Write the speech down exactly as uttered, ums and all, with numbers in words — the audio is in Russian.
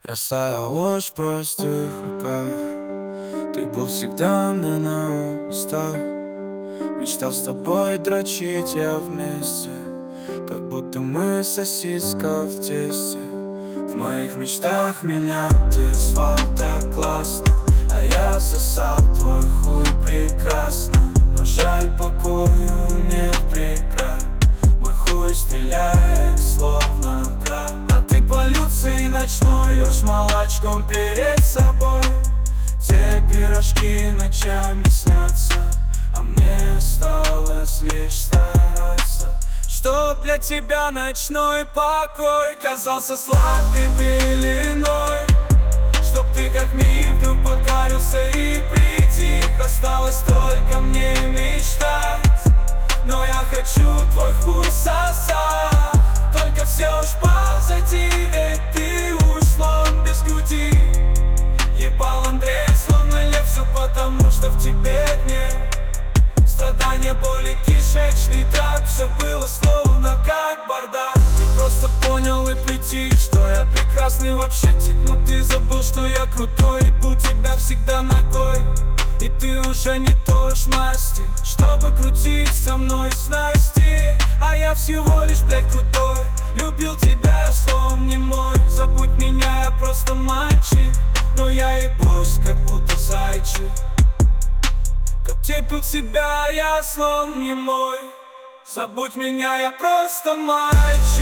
Бросая ложь в простых руках, ты был всегда мне на устах. Мечтал с тобой дрочить я вместе, как будто мы сосиска в тесте. В моих мечтах меня ты звал так классно, а я сосал твой хуй прекрасно. Но жаль, покою нет преград, мой хуй стреляет словно град. А ты полюций ночной, ешь молочком перед собой. Те пирожки ночами снятся, а мне осталось лишь стараться, чтоб для тебя ночной покой казался сладкой пеленой. Чтоб ты как миг вдруг покорился и притих. Осталось только мне мечтать, но я хочу твой хуй сосать. Только все уж позади, ведь ты ушло без груди. Ебал Андрей, словно лев, все потому, что в тебе нет страдания, боли, кишечный тракт. Все было словно как бардак. Ты просто понял и притих, что я прекрасный вообще тип. Но ты забыл, что я крутой, и был тебя всегда ногой. И ты уже не той ж масти, чтобы крутить со мной снасти. А я всего лишь, блядь, крутой. Любил тебя, словом не мой. Забудь меня, я просто мальчик, но я ебусь, как будто зайчик. Как тепил себя, я слон не мой. Забудь меня, я просто мальчик.